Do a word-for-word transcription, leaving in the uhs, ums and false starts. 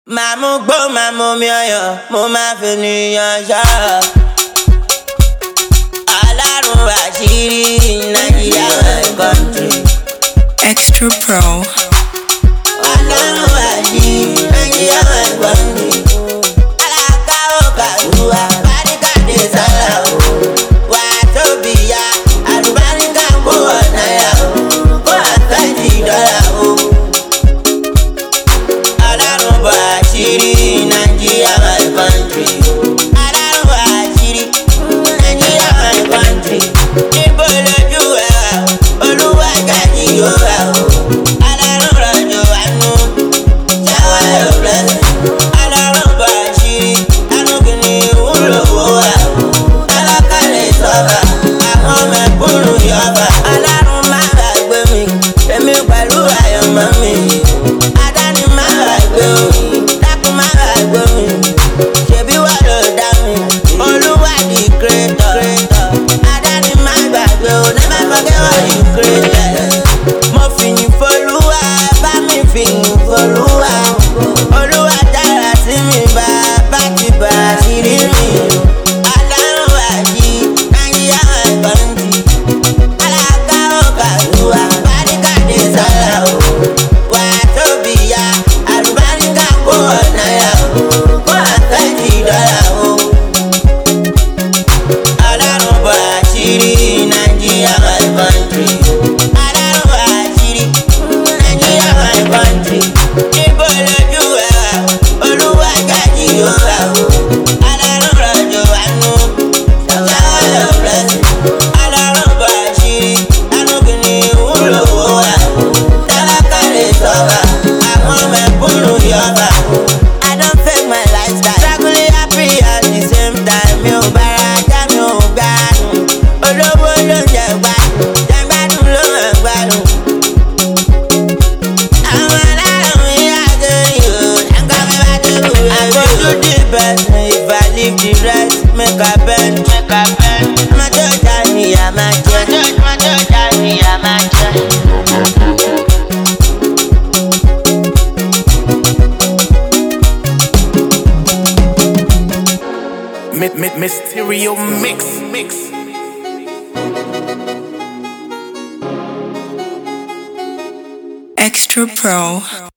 Màmú gbó màmú mi ọyọ, mo máa fi ènìyàn ṣọ́. Ọlọ́run àṣírí Nàìjíríà my country. Extra Pro. Ọlọ́run àṣírí Nàìjíríà my country. Alákàwọ̀ kàdúrà, báríkàdé sálà o. Wà á tóbi ya, àlùbáríkà kó ọ̀nà yà o. Kó àtàjì dọ́là o. Ọlọ́run bọ̀ àṣírí Nàìjíríà my country. Ọlọ́run àṣírí Nàìjíríà my country. Níbo lójú ẹ̀ wà o? Olúwa jáde yóò wà o. Ọlọ́run rọ̀jò àánú, shower your blessing. Ọlọ́run bọ̀ àṣírí, àánú kìíní ìwúlò wò wà o. Tálákàlẹ̀ sọ́ba, àwọn mẹ̀kúnnù yọba. Ọlọ́run má gbàgbé mi, èmi pẹ̀lú àyànmọ́ mi. Adáni má gbàgbé o, dákun má gbàgbé mi. Ṣèbí wà ló dá mi, Olúwa di creator. Adáni má gbàgbé o, never forget what you created. Mo fìyìn f'Olúwa, bá mi fìyìn f'Olúwa. Olúwa dára sí mi, bàbá ti bà àṣírí mi. Ọlọ́run àṣírí Nàìjíríà my country. Alákàwọ̀ kàdúrà, báríkàdé sálà o. Wà á tóbi ya, àlùbáríkà kó ọ̀nà yà o. Kó àtàjì dọ́là o. Ọlọ́run bọ̀ àṣírí Nàìjíríà my country. Ọlọ́run àṣírí Nàìjíríà my country. Níbo lójú ẹ̀ wà o? Olúwa jáde yóò wà o. Ọlọ́run rọ̀jò àánú, shower your blessing. Ọlọ́run bọ̀ àṣírí, àánú kìíní ìwúlò wò wà o. Tálákàlẹ̀ sọ́ba, àwọn mẹ̀kúnnù yọba. I don't fake my lifestyle, struggling happy at the same time. Mi ò bára ajá, mi ò gbádùn. Olówó ló ń jẹ gbádùn, jẹ gbádùn ló máa gbádùn. Àwọn alárùn mi yá sórí o, dáńgá mi bá débù rẹ̀. I go do the best, if I leave the rest, make I bend, make I bend. Ọmọ tó jà ní ìyá máa jẹ, ọmọ tó jà ní ìyá máa jẹ. Mi- mi- Mysterio mix, mix. Extra Pro.